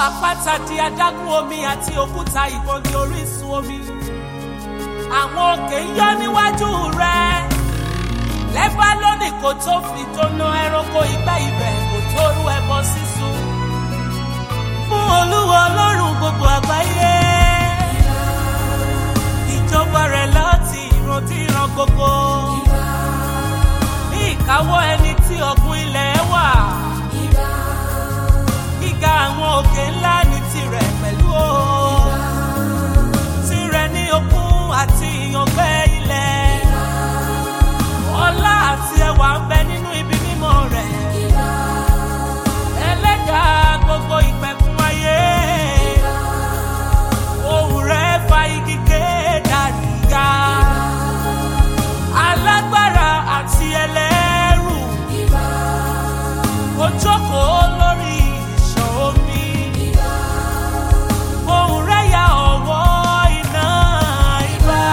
àpáta di adágún omi àti òkúta ìbọn di orísun omi. Àwọn òkè ń yọ́ níwájú rẹ̀. Lẹ́bálónì kò tó fi jóná, ẹranko ìgbẹ́ ibẹ̀ kò tó rú ẹbọ sísun. Fún Olúwa Ọlọ́run gbogbo àgbáyé. Ìjọba rẹ̀ láti ìran tí ìran gbogbo. Ní ìkáwọ́ ẹni tí ọ̀gbun ilẹ̀ wà. Gíga àwọn òkè ńlá ní tirẹ̀ pẹ̀lú o. Tirẹ̀ ní òkun àti ìyàngbẹ́ ilẹ̀. Ọlá àti ẹwà ń bẹ nínú ibi mímọ́ rẹ̀. Ẹlẹ́dàá gbogbo ìpẹ̀kun ayé. Ohùn rẹ̀ fa igi kédárì ga. Alágbára àti ẹlẹ́rù. Ó jókòó lórí ìṣàn omi. Ohùn rẹ̀ ya ọ̀wọ́ iná ìbà.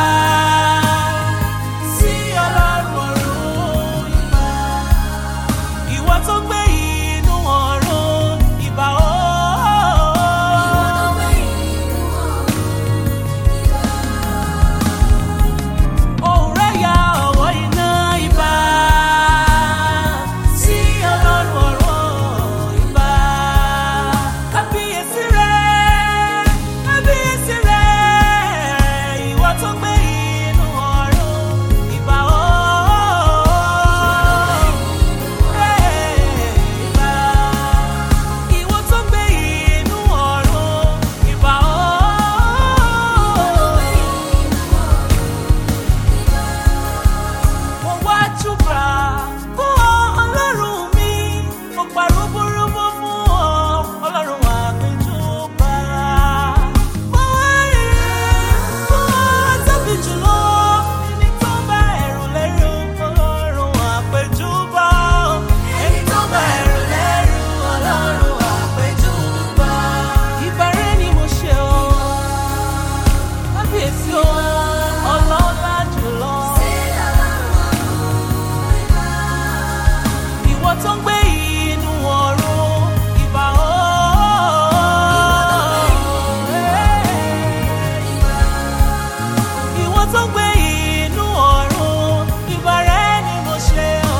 Sí Ọlọ́run ọ̀run ìbà. Ìwọ tó gbé inú ọ̀run ìbà o. Ohùn rẹ̀ ya ọ̀wọ́ iná ìbà. Sí Ọlọ́run ọ̀run ìbà. Kábíyèsí rẹ̀, kábíyèsí rẹ̀, ìwọ tó gbé inú ọ̀run ìbà o. Ìbà. Ìwọ tó gbé inú ọ̀run ìbà o. Mo wá júbà fún ọ, Ọlọ́run mi. Mo pàrọ̀ búrúbú fún ọ, Ọlọ́run àpèjúbà. Mo wá rí fún ọ tóbi jùlọ, ẹni tó bá ẹ̀rù lẹ́rù, Ọlọ́run àpèjúbà. Ẹni tó bá ẹ̀rù lẹ́rù, Ọlọ́run àpèjúbà. Ìbà rẹ ni mo ṣe o, kábíyèsí o, ọlọ́lá jùlọ. Ìwọ tó ń gbé inú ọ̀run ìbà o. Ìwọ tó ń gbé inú ọ̀run ìbà rẹ ni mo ṣe o.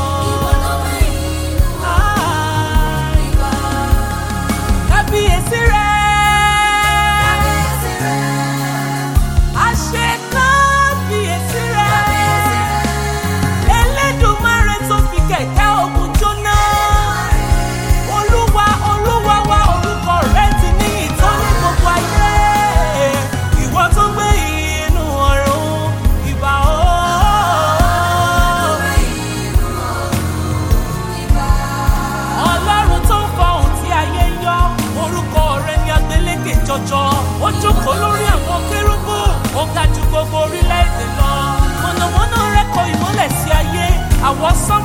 Kábíyèsí rẹ. Àṣẹ kábíyèsí rẹ. Elédùmarè tó fi kẹ̀kẹ́ ogun jóná. Olúwa, Olúwa wa, orúkọ rẹ̀ ti ní ìtàn ní gbogbo ayé. Ìwọ tó ń gbé inú ọ̀run ìbà o. Ọlọ́run tó ń fọhùn tí ayé ń yọ̀, orúkọ rẹ̀ ní agbélékè jọjọ. Ó jókòó lórí àwọn kérúbù, ó ga ju gbogbo orílẹ̀-èdè lọ. Mọ̀nàmọ́ná rẹ̀ kọ ìmọ́lẹ̀ sí ayé, àwọsánmọ̀